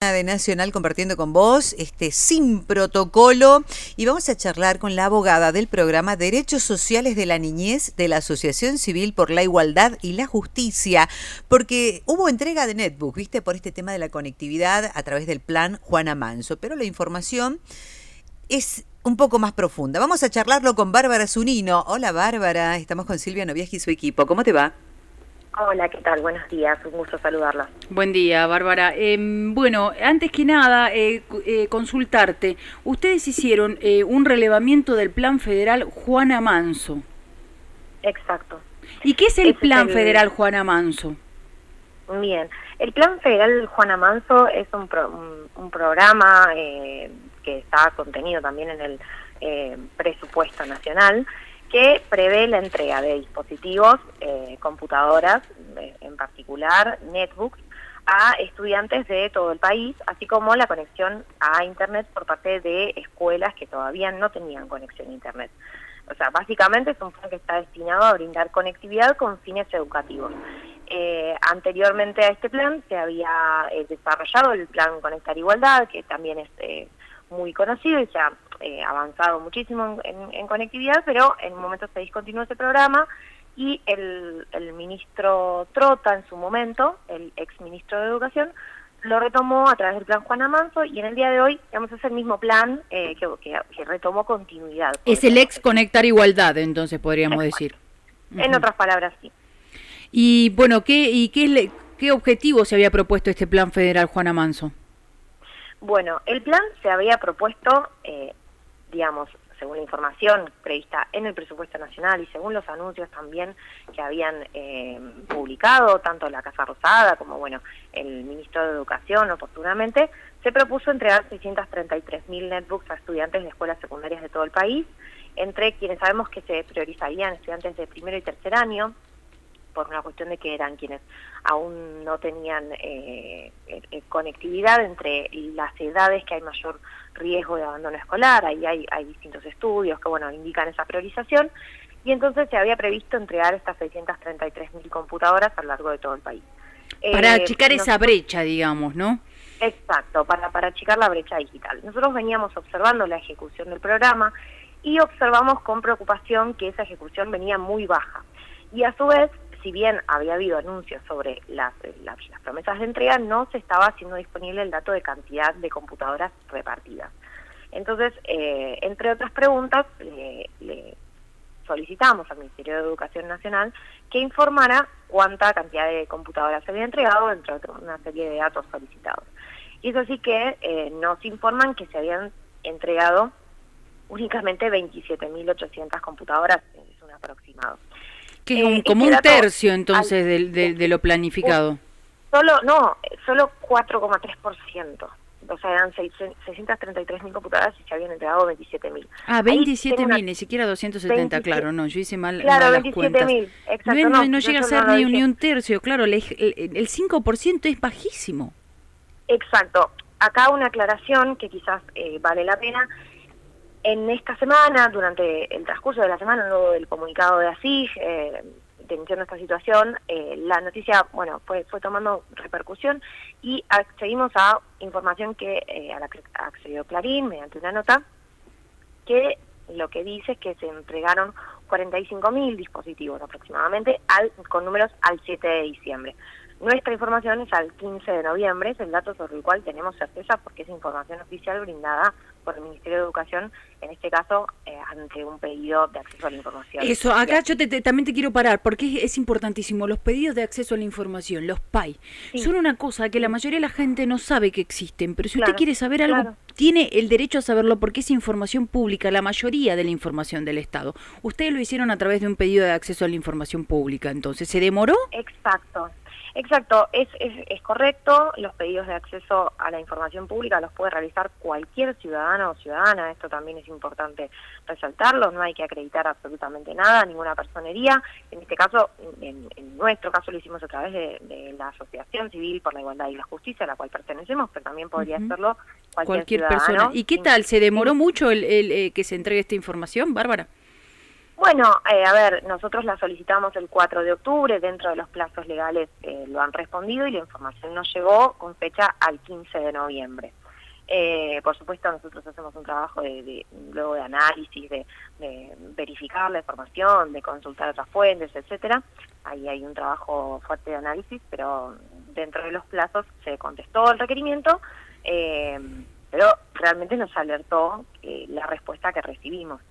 mañana de Nacional compartiendo con vos, sin protocolo, y vamos a charlar con la abogada del programa Derechos Sociales de la Niñez de la Asociación Civil por la Igualdad y la Justicia, porque hubo entrega de netbook, ¿viste? Por este tema de la conectividad a través del plan Juana Manso, pero la información es un poco más profunda. Vamos a charlarlo con Bárbara Zunino. Hola Bárbara, estamos con Silvia Noviaji y su equipo. ¿Cómo te va? Hola, ¿qué tal? Buenos días, un gusto saludarla. Buen día, Bárbara. Bueno, antes que nada, consultarte. Ustedes hicieron un relevamiento del Plan Federal Juana Manso. Exacto. ¿Y qué es el Plan Federal Juana Manso? Bien, el Plan Federal Juana Manso es un programa que está contenido también en el presupuesto nacional, que prevé la entrega de dispositivos, computadoras, en particular netbooks, a estudiantes de todo el país, así como la conexión a Internet por parte de escuelas que todavía no tenían conexión a Internet. O sea, básicamente es un plan que está destinado a brindar conectividad con fines educativos. Anteriormente a este plan se había desarrollado el plan Conectar Igualdad, que también es muy conocido y se ha avanzado muchísimo en conectividad, pero en un momento se discontinuó ese programa y el ministro Trota en su momento, el ex ministro de Educación, lo retomó a través del plan Juana Manso y en el día de hoy vamos a hacer el mismo plan que retomó continuidad. Es el ex Conectar Igualdad, entonces podríamos decir. En otras palabras, sí. Y bueno, ¿qué objetivo se había propuesto este plan federal Juana Manso? Bueno, el plan se había propuesto, según la información prevista en el presupuesto nacional y según los anuncios también que habían publicado tanto la Casa Rosada como el ministro de Educación oportunamente, se propuso entregar 633.000 netbooks a estudiantes de escuelas secundarias de todo el país, entre quienes sabemos que se priorizarían estudiantes de primero y tercer año, por una cuestión de que eran quienes aún no tenían conectividad entre las edades que hay mayor riesgo de abandono escolar. Ahí hay distintos estudios que indican esa priorización, y entonces se había previsto entregar estas 633.000 computadoras a lo largo de todo el país. Para achicar esa brecha, digamos, ¿no? Exacto, para achicar la brecha digital. Nosotros veníamos observando la ejecución del programa y observamos con preocupación que esa ejecución venía muy baja. Y a su vez, si bien había habido anuncios sobre las promesas de entrega, no se estaba haciendo disponible el dato de cantidad de computadoras repartidas. Entonces, entre otras preguntas, le solicitamos al Ministerio de Educación Nacional que informara cuánta cantidad de computadoras se había entregado, entre una serie de datos solicitados. Y es así que nos informan que se habían entregado únicamente 27.800 vale la pena. En esta semana, durante el transcurso de la semana, luego del comunicado de ASIG, denunciando esta situación, la noticia fue tomando repercusión y accedimos a información a la que accedió Clarín mediante una nota, que lo que dice es que se entregaron 45.000 dispositivos aproximadamente con números al 7 de diciembre. Nuestra información es al 15 de noviembre, es el dato sobre el cual tenemos certeza porque es información oficial brindada por el Ministerio de Educación, en este caso ante un pedido de acceso a la información. Eso, acá yo también te quiero parar, porque es importantísimo. Los pedidos de acceso a la información, los PAI, son una cosa que la mayoría de la gente no sabe que existen, pero si usted quiere saber algo, tiene el derecho a saberlo porque es información pública, la mayoría de la información del Estado. Ustedes lo hicieron a través de un pedido de acceso a la información pública, entonces, ¿se demoró? Exacto, es correcto. Los pedidos de acceso a la información pública los puede realizar cualquier ciudadano o ciudadana, esto también es importante resaltarlo, no hay que acreditar absolutamente nada, ninguna personería. En este caso, en nuestro caso lo hicimos a través de la Asociación Civil por la Igualdad y la Justicia, a la cual pertenecemos, pero también podría hacerlo cualquier persona. ¿Y qué tal? ¿Se demoró mucho el que se entregue esta información, Bárbara? Bueno, a ver, nosotros la solicitamos el 4 de octubre, dentro de los plazos legales lo han respondido y la información nos llegó con fecha al 15 de noviembre. Por supuesto, nosotros hacemos un trabajo luego de análisis, de verificar la información, de consultar otras fuentes, etcétera. Ahí hay un trabajo fuerte de análisis, pero dentro de los plazos se contestó el requerimiento, pero realmente nos alertó la respuesta que recibimos.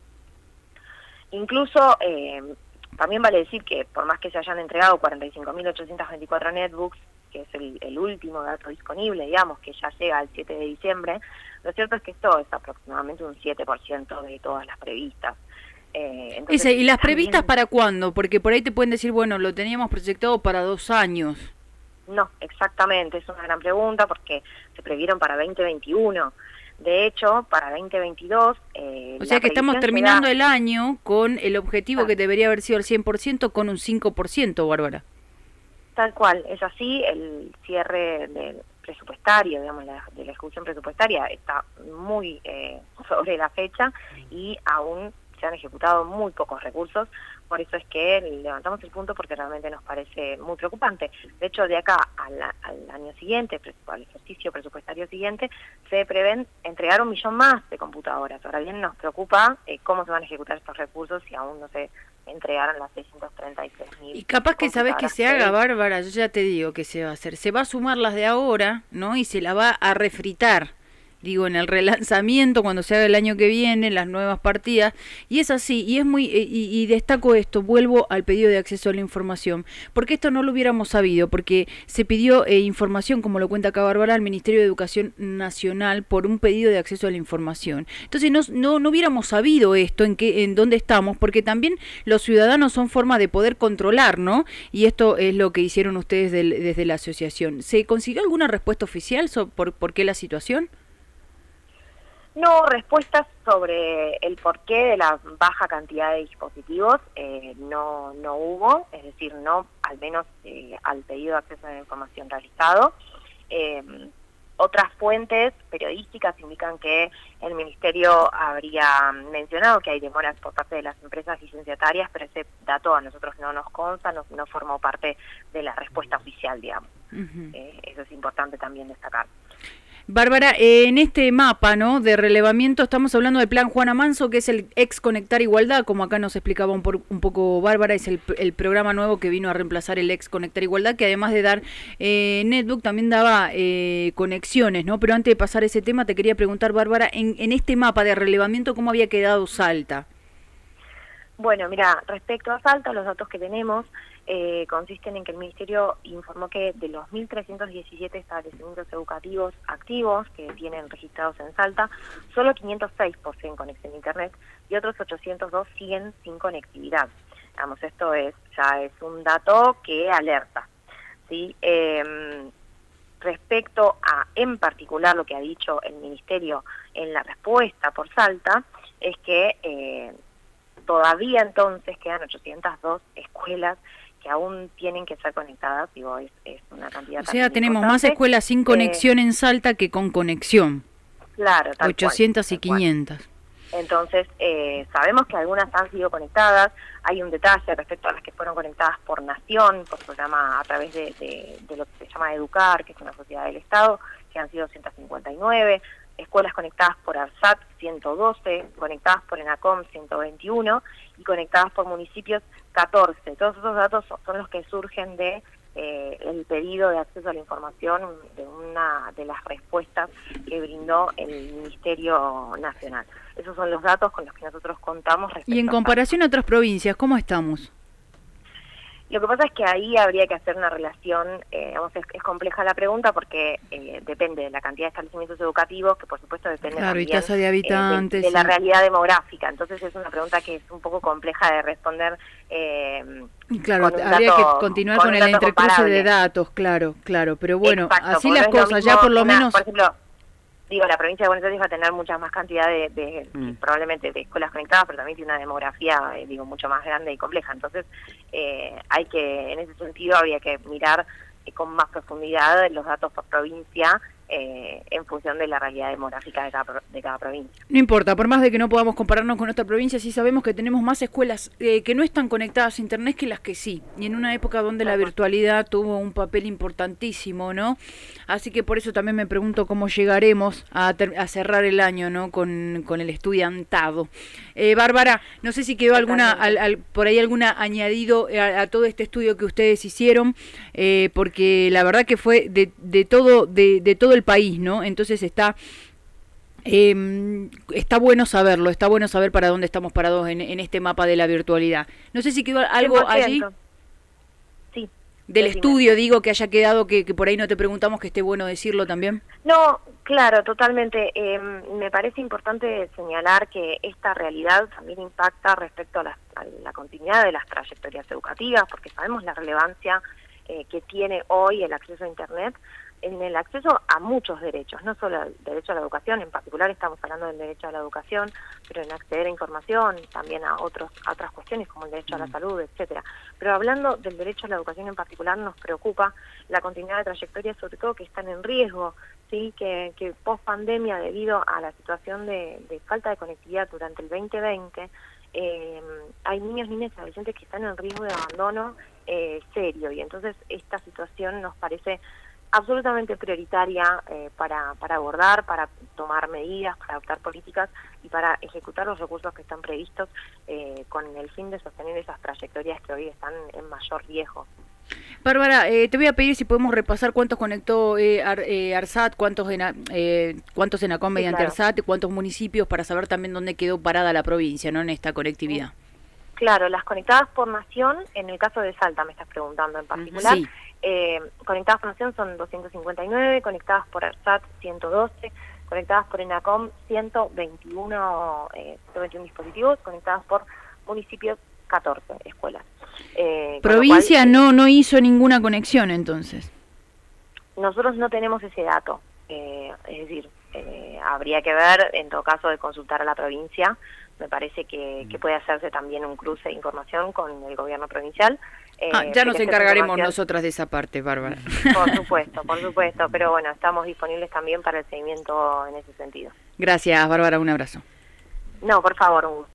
Incluso, también vale decir que por más que se hayan entregado 45.824 netbooks, que es el último dato disponible, digamos, que ya llega al 7 de diciembre, lo cierto es que esto es aproximadamente un 7% de todas las previstas. Entonces, ¿y las previstas para cuándo? Porque por ahí te pueden decir, bueno, lo teníamos proyectado para 2 años. No, exactamente, es una gran pregunta porque se previeron para 2021. De hecho, para 2022... o sea que estamos terminando el año con el objetivo que debería haber sido el 100% con un 5%, Bárbara. Tal cual, es así, el cierre del presupuestario, digamos, de la ejecución presupuestaria está muy sobre la fecha y aún se han ejecutado muy pocos recursos, por eso es que levantamos el punto porque realmente nos parece muy preocupante. De hecho, de acá al año siguiente, al ejercicio presupuestario siguiente, se prevén entregar 1 millón más de computadoras. Ahora bien, nos preocupa cómo se van a ejecutar estos recursos si aún no se entregaron las 633.000. Y capaz que sabes que se haga, Bárbara, yo ya te digo que se va a hacer. Se va a sumar las de ahora, ¿no? Y se la va a refritar. Digo, en el relanzamiento, cuando se haga el año que viene, las nuevas partidas, y es así, y es muy, y destaco esto, vuelvo al pedido de acceso a la información, porque esto no lo hubiéramos sabido, porque se pidió información, como lo cuenta acá Bárbara, al Ministerio de Educación Nacional por un pedido de acceso a la información. Entonces no hubiéramos sabido esto, en dónde estamos, porque también los ciudadanos son forma de poder controlar, ¿no? Y esto es lo que hicieron ustedes desde la asociación. ¿Se consiguió alguna respuesta oficial por qué la situación? No, respuestas sobre el porqué de la baja cantidad de dispositivos no hubo, es decir, no, al menos al pedido de acceso a la información realizado. Otras fuentes periodísticas indican que el Ministerio habría mencionado que hay demoras por parte de las empresas licenciatarias, pero ese dato a nosotros no nos consta, no formó parte de la respuesta oficial, digamos. Eso es importante también destacar. Bárbara, en este mapa, ¿no?, de relevamiento estamos hablando del plan Juana Manso, que es el ex Conectar Igualdad, como acá nos explicaba un poco Bárbara, es el programa nuevo que vino a reemplazar el ex Conectar Igualdad, que además de dar netbook también daba conexiones, ¿no? Pero antes de pasar ese tema te quería preguntar, Bárbara, en este mapa de relevamiento, ¿cómo había quedado Salta? Bueno, mira, respecto a Salta, los datos que tenemos consisten en que el Ministerio informó que de los 1.317 establecimientos educativos activos que tienen registrados en Salta, solo 506 poseen conexión a Internet y otros 802 siguen sin conectividad. Digamos, esto ya es un dato que alerta, ¿sí? Respecto a, en particular, lo que ha dicho el Ministerio en la respuesta por Salta, es que todavía entonces quedan 802 escuelas que aún tienen que ser conectadas, digo, es una cantidad. O sea, tenemos más escuelas sin conexión en Salta que con conexión. Claro, tal 800 cual, y 500. Entonces, sabemos que algunas han sido conectadas. Hay un detalle respecto a las que fueron conectadas por nación, por programa a través de lo que se llama Educar, que es una sociedad del Estado, que han sido 159, escuelas conectadas por ARSAT 112, conectadas por ENACOM 121 y conectadas por municipios 14. Todos esos datos son los que surgen de el pedido de acceso a la información de una de las respuestas que brindó el Ministerio Nacional. Esos son los datos con los que nosotros contamos. Y en comparación a otras provincias, ¿cómo estamos? Lo que pasa es que ahí habría que hacer una relación, es compleja la pregunta porque depende de la cantidad de establecimientos educativos, que por supuesto depende también y tasa de habitantes, de la realidad demográfica. Entonces es una pregunta que es un poco compleja de responder. Claro, habría que continuar con el entrecruce de datos, claro, pero bueno, exacto, así las cosas, ya por lo menos... Por ejemplo, la provincia de Buenos Aires va a tener mucha más cantidad probablemente de escuelas conectadas, pero también tiene una demografía, mucho más grande y compleja. Entonces, hay que, en ese sentido, habría que mirar con más profundidad los datos por provincia en función de la realidad demográfica de cada provincia. No importa, por más de que no podamos compararnos con otra provincia, sí sabemos que tenemos más escuelas que no están conectadas a internet que las que sí, y en una época donde la virtualidad tuvo un papel importantísimo, ¿no? Así que por eso también me pregunto cómo llegaremos a cerrar el año, ¿no? Con el estudiantado. Bárbara, no sé si quedó alguna por ahí alguna añadido a todo este estudio que ustedes hicieron, porque la verdad que fue de todo el país, ¿no? Entonces está bueno saberlo, está bueno saber para dónde estamos parados en este mapa de la virtualidad. No sé si quedó algo 100%. allí Sí, del estudio, digo, que haya quedado, que por ahí no te preguntamos, que esté bueno decirlo también. No, claro, totalmente. Me parece importante señalar que esta realidad también impacta respecto a la continuidad de las trayectorias educativas, porque sabemos la relevancia que tiene hoy el acceso a Internet en el acceso a muchos derechos, no solo el derecho a la educación, en particular estamos hablando del derecho a la educación, pero en acceder a información, también a otras cuestiones como el derecho a la salud, etcétera. Pero hablando del derecho a la educación en particular, nos preocupa la continuidad de trayectorias, sobre todo que están en riesgo, sí, que post pandemia, debido a la situación de falta de conectividad durante el 2020, hay niños, niñas y adolescentes que están en riesgo de abandono serio, y entonces esta situación nos parece absolutamente prioritaria para abordar, para tomar medidas, para adoptar políticas y para ejecutar los recursos que están previstos con el fin de sostener esas trayectorias que hoy están en mayor riesgo. Bárbara, te voy a pedir si podemos repasar cuántos conectó ARSAT, cuántos ENACOM mediante ARSAT, cuántos municipios, para saber también dónde quedó parada la provincia, ¿no?, en esta conectividad. Claro, las conectadas por nación, en el caso de Salta me estás preguntando en particular, sí. Conectadas por nación son 259, conectadas por ARSAT 112, conectadas por ENACOM 121 dispositivos, conectadas por municipios 14 escuelas. Provincia no hizo ninguna conexión entonces. Nosotros no tenemos ese dato, es decir, habría que ver, en todo caso, de consultar a la provincia. Me parece que puede hacerse también un cruce de información con el gobierno provincial. Ya nos encargaremos nosotras de esa parte, Bárbara. Por supuesto, pero bueno, estamos disponibles también para el seguimiento en ese sentido. Gracias, Bárbara, un abrazo. No, por favor, un gusto.